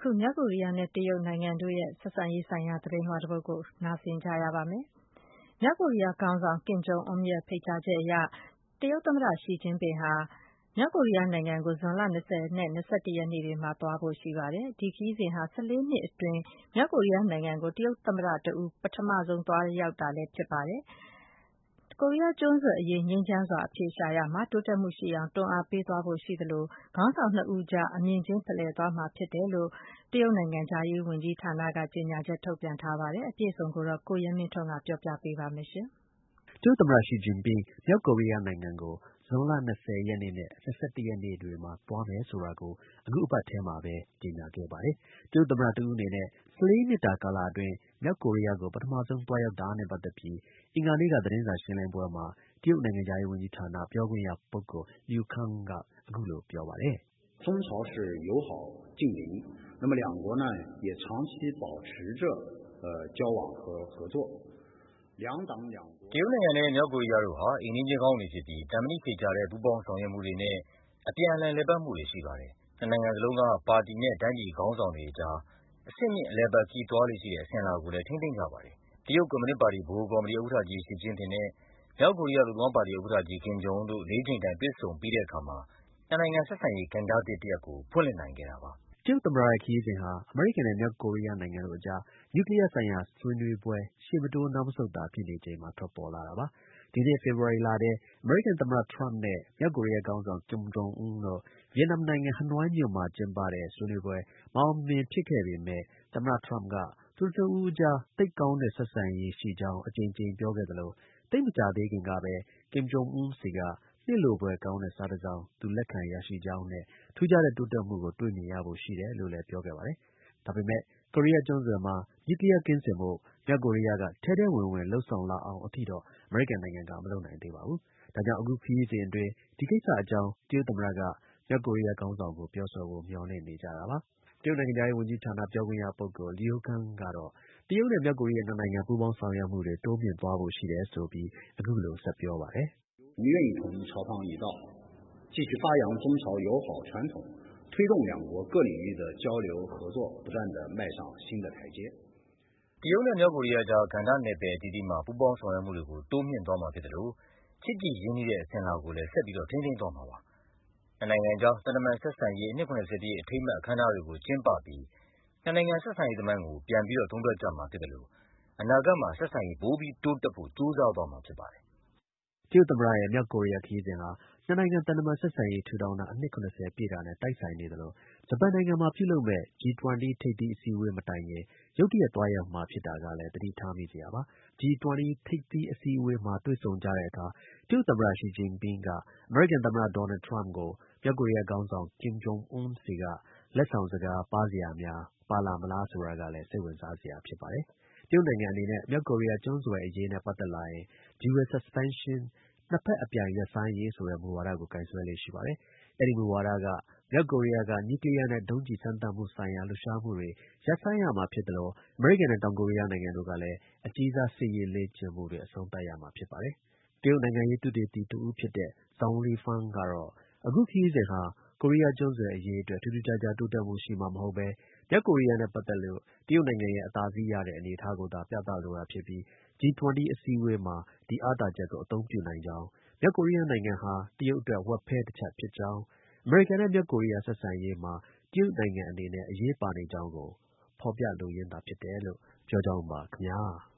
အခုမြောက်ကိုရီးယားနဲ့တရုတ်နိုင်ငံတို့ရဲ့ဆက်ဆံရေးဆိုင်ရာသတင်းလွှာတစ်ပုဒ်ကိုနားဆင်ကြရပါမယ်။မြောက်ကိုရီးယားခေါင်းဆောင်ကင်ဂျုံအွန်းရဲ့ဖိတ်ကြားချက်အရတရုတ်သမ္မတရှီကျင်းပင်ဟာမြောက်ကိုရီးယားနိုင်ငံကိုဇွန်လ20နဲ့21ရက်နေ့တွေမှာသွားဖို့ရှိပါတယ်။ဒီခရီးစဉ်ဟာ14နှစ်အတွင်းမြောက်ကိုရီးယားနိုင်ငံကိုတရုတ်သမ္မတတဦးပထမဆုံးသွားရောက်တာလည်းဖြစ်ပါတယ်။ကိုရီးယားကျွန်းဆွယ်အရေးငြိမ်းချမ်းစွာအဖြေရှာရမှာတိုးတက်မှုရှိအောင်တွန်းအားပေးသွားဖို့ရှိသလိုခေါင်းဆောင်နှစ်ဦးကြားအမြင်ချင်းဖလှယ်သွားမှာဖြစ်တယ်လို့တရုတ်နိုင်ငံခြားရေးဝန်ကြီးဌာနကကြေညာချက်ထုတ်ပြန်ထားပါတယ်။အပြည့်အစုံကိုတော့ကိုရဲမင်းထွန်းကပြောပြပေးပါမယ်ရှင်။တရုတ်သမ္မတရှီကျင်းပင်မြောက်ကိုရီးယားနိုင်ငံကိုဇွန်လ20ရက်နေ့နဲ့21ရက်နေ့တွေမှာသွားမယ်ဆိုတာကိုအခုအပတ်ထဲမှာပဲကြေညာခဲ့ပါတယ်။တရုတ်သမ္မတတဦးအနေနဲ့14နှစ်တာကာလအတွင်းမြောက်ကိုရီးယားကိုပထမဆုံးသွားရောက်တာနဲ့ပတ်သက်ပြီးအင်္ဂါနေ့ကသတင်းစာရှင်းလင်းပွဲမှာတရုတ်နိုင်ငံခြားရေးဝန်ကြီးဌာနပြောခွင့်ရပုဂ္ဂိုလ် Liu Kang ကအခုလိုပြောပါတယ်။中朝是友好近邻，那么两国呢也长期保持着交往和合作。两党两国တရုတ်နိုင်ငံနဲ့မြောက်ကိုရီးယားတို့ဟာအိမ်နီးချင်းကောင်းတွေဖြစ်ပြီးတန်မဏိဖိတ်ကြားတဲ့ပူးပေါင်းဆောင်ရွက်မှုတွေနဲ့အပြန်အလှန်လည်ပတ်မှုတွေရှိပါတယ်။နှစ်နိုင်ငံစလုံးကပါတီနဲ့တိုင်းပြည်ခေါင်းဆောင်တွေအကြားအဆင့်မြင့်အလည်ပတ်ခီးသွားလေ့ရှိတဲ့အစဉ်အလာကိုလည်းထိန်းသိမ်းကြပါတယ်။တရုတ်ကွန်မြူနစ်ပါတီဗဟိုကော်မတီဥက္ကဋ္ဌကြီးရှီကျင်းပင်နဲ့မြောက်ကိုရီးယားလူထုသဘောပါတီဥက္ကဋ္ဌကြီးကင်ဂျုံအွန်းတို့၄ချိန်တိုင်တွေ့ဆုံပြီးတဲ့အခါမှာနှစ်နိုင်ငံဆက်ဆံရေးကဏ္ဍသစ်တစ်ရပ်ကိုဖွင့်လှစ်နိုင်ခဲ့တာပါ။တရုတ်သမ္မတရဲ့ခရီးစဉ်ဟာအမေရိကန်နဲ့မြောက်ကိုရီးယားနိုင်ငံတို့အကြားနျူကလီးယားဆိုင်ရာဆွေးနွေးပွဲရှေ့မတိုးနောက်မဆုတ်သာဖြစ်နေချိန်မှာထွက်ပေါ်လာတာပါ။ဒီနှစ်ဖေဖော်ဝါရီလထဲအမေရိကန်သမ္မတထရမ့်နဲ့မြောက်ကိုရီးယားခေါင်းဆောင်ကင်ဂျုံအွန်းတို့ဗီယက်နမ်နိုင်ငံဟနွိုင်းမြို့မှာကျင်းပတဲ့ဆွေးနွေးပွဲမအောင်မမြင်ဖြစ်ခဲ့ပေမဲ့သမ္မတထရမ့်ကသူတို့နှစ်ဦးအကြားသိပ်ကောင်းတဲ့ဆက်ဆံရေးရှိကြောင်းအကြိမ်ကြိမ်ပြောခဲ့သလိုသိပ်မကြာသေးခင်ကပဲကင်ဂျုံအွန်းဆီကနှစ်လိုဖွယ်ကောင်းတဲ့စာတစ်စောင်သူလက်ခံရရှိကြောင်းနဲ့ထူးခြားတဲ့တိုးတက်မှုကိုတွေ့မြင်ရဖို့ရှိတယ်လို့လည်းပြောခဲ့ပါတယ်။ဒါပေမဲ့ကိုရီးယားကျွန်းဆွယ်မှာနျူကလီးယားကင်းစင်ဖို့မြောက်ကိုရီးယားကထဲထဲဝင်ဝင်လုပ်ဆောင်လာအောင်အထိတော့အမေရိကန်နိုင်ငံကမလုပ်နိုင်သေးပါဘူး။ဒါကြောင့်အခုခရီးစဉ်အတွင်းဒီကိစ္စအကြောင်းတရုတ်သမ္မတကမြောက်ကိုရီးယားခေါင်းဆောင်ကိုပြောဆိုဖို့မျှော်လင့်နေကြတာပါ။တရုတ်နိုင်ငံခြားရေးဝန်ကြီးဌာနပြောခွင့်ရပုဂ္ဂိုလ် Liu Kang ကတော့တရုတ်နဲ့မြောက်ကိုရီးယားနှစ်နိုင်ငံပူးပေါင်းဆောင်ရွက်မှုတွေတိုးမြင့်သွားဖို့ရှိတယ်ဆိုပြီးအခုလိုဆက်ပြောပါတယ်။我们愿意同意朝方一道继续发扬中朝友好传统推动两国各领域的交流合作不断地迈上新的台阶တရုတ်နဲ့မြောက်ကိုရီးယားကြားကဏ္ဍနယ်ပယ်အသီးသီးမှာပူးပေါင်းဆောင်ရွက်မှုတွေကိုတိုးမြင့်သွားမှာဖြစ်တယ်လို့ချစ်ကြည်ရင်းနှီးတဲ့အစဉ်အလာကိုလည်းဆက်ပြီးထိန်းသိမ်းသွားမှာပါ။နှစ်နိုင်ငံကြားသံတမန်ဆက်ဆံရေးအနှစ်70ပြည့်အထိမ်းအမှတ်အခမ်းအနားတွေကိုကျင်းပပြီးနှစ်နိုင်ငံဆက်ဆံရေးသမိုင်းကိုပြန်ပြီးသုံးသပ်ကြမှာဖြစ်တယ်လို့အနာဂတ်မှာဆက်ဆံရေးပိုပြီးတိုးတက်ဖို့ကြိုးစားသွားမှာဖြစ်ပါတယ်။တရုတ်သမ္မတရဲ့မြောက်ကိုရီးယားခရီးစဉ်ဟာနှစ်နိုင်ငံသံတမန်ဆက်ဆံရေးထူထောင်တာအနှစ်70ပြည့်တာနဲ့တိုက်ဆိုင်နေသလိုဂျပန်နိုင်ငံမှာပြုလုပ်မယ့် G20 ထိပ်သီးအစည်းအဝေးမတိုင်ခင်ရုတ်တရက်သွားရောက်မှာဖြစ်တာကလည်းသတိထားမိစရာပါ။ G20 ထိပ်သီးအစည်းအဝေးမှာတွေ့ဆုံကြတဲ့အခါတရုတ်သမ္မတရှီကျင်းပင်ကအမေရိကန်သမ္မတဒေါ်နယ်ထရမ့်ကိုမြောက်ကိုရီးယားခေါင်းဆောင်ကင်ဂျုံအွန်းဆီကလက်ဆောင်စကားပါးစရာများပါလာမလားဆိုတာကလည်းစိတ်ဝင်စားစရာဖြစ်ပါတယ်။တရုတ်နိုင်ငံအနေနဲ့မြောက်ကိုရီးယားကျွန်းဆွယ်အရေးနဲ့ပတ်သက်လာရင် Dual Suspension နှစ်ဖက်အပြိုင်ရပ်ဆိုင်းရေးဆိုတဲ့မူဝါဒကိုကိုင်စွဲလေ့ရှိပါတယ်။အဲဒီမူဝါဒကမြောက်ကိုရီးယားကနျူကလီးယားနဲ့ဒုံးကျည်စမ်းသပ်မှုဆိုင်ရာလှုပ်ရှားမှုတွေရပ်ဆိုင်းရမှာဖြစ်သလိုအမေရိကန်နဲ့တောင်ကိုရီးယားနိုင်ငံတို့ကလည်းအကြီးစားစစ်ရေးလေ့ကျင့်မှုတွေအဆုံးသတ်ရမှာဖြစ်ပါတယ်။တရုတ်နိုင်ငံရေးသုတေသီတစ်ဦးဖြစ်တဲ့ Zhao Lifang ကတော့အခုခရီးစဉ်ဟာကိုရီးယားကျွန်းဆွယ်အရေးအတွက်ထူးထူးခြားခြားတိုးတက်မှုရှိမှာမဟုတ်ဘဲမြောက်ကိုရီးယားနဲ့ပတ်သက်လို့တရုတ်နိုင်ငံရဲ့အသာစီးရတဲ့အနေအထားကိုသာပြသလိုတာဖြစ်ပြီး G20 အစည်းအဝေးမှာဒီအားသာချက်ကိုအသုံးပြုနိုင်ကြောင်းမြောက်ကိုရီးယားနိုင်ငံဟာတရုတ်အတွက်ဝက်ဖဲတစ်ချပ်ဖြစ်ကြောင်းအမေရိကန်နဲ့မြောက်ကိုရီးယားဆက်ဆံရေးမှာတရုတ်နိုင်ငံအနေနဲ့အရေးပါနေကြောင်းကိုဖော်ပြလိုရင်းသာဖြစ်တယ်လို့ပြောကြောင်းပါခင်ဗျာ။